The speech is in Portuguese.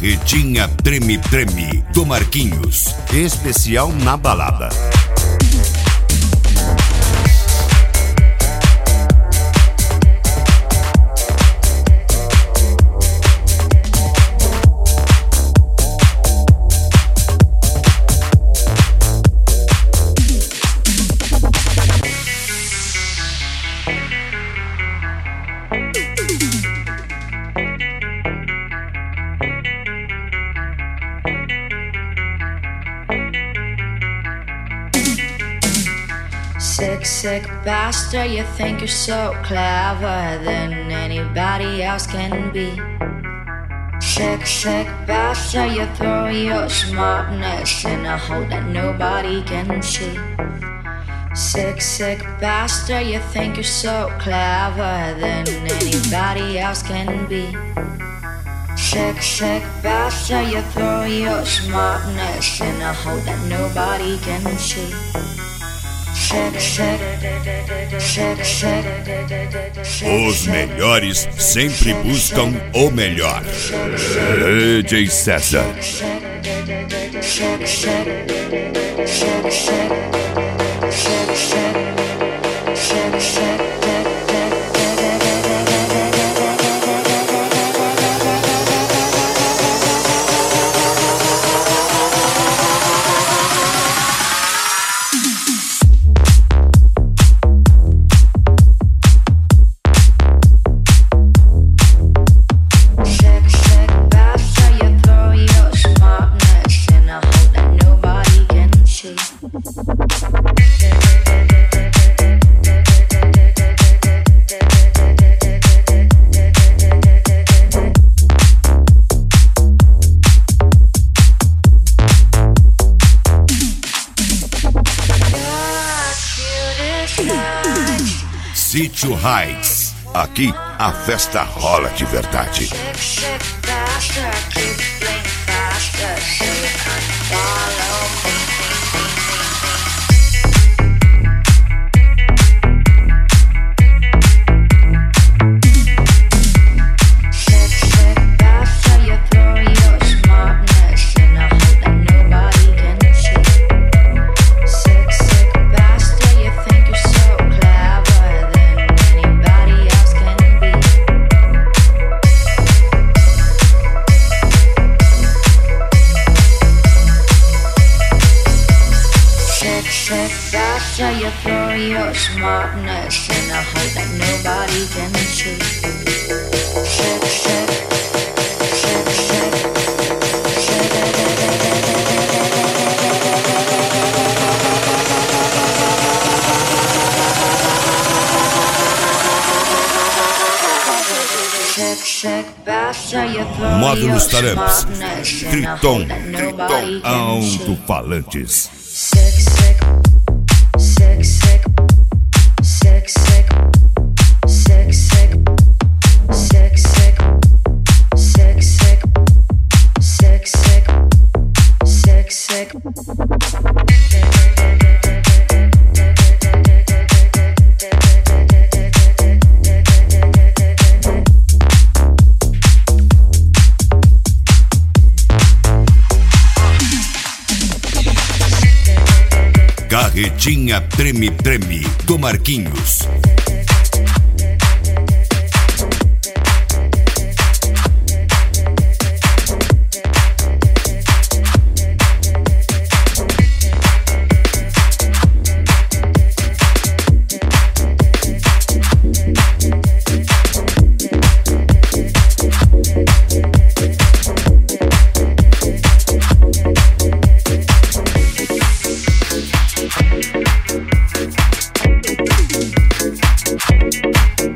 Carretinha Treme Treme, do Marquinhos. Especial na balada. Sick bastard, you think you're so clever than anybody else can be. Sick bastard, you throw your smartness in a hole that nobody can see. Sick bastard, you think you're so clever than anybody else can be. Sick bastard, you throw your smartness in a hole that nobody can see. Os melhores sempre buscam o melhor. DJ César. Sítio Heights. Aqui a festa rola de verdade. So you throw your smartness in a hole that nobody can see. Módulos Taramps, Triton Alto-Falantes. Carretinha Treme Treme, do Marquinhos.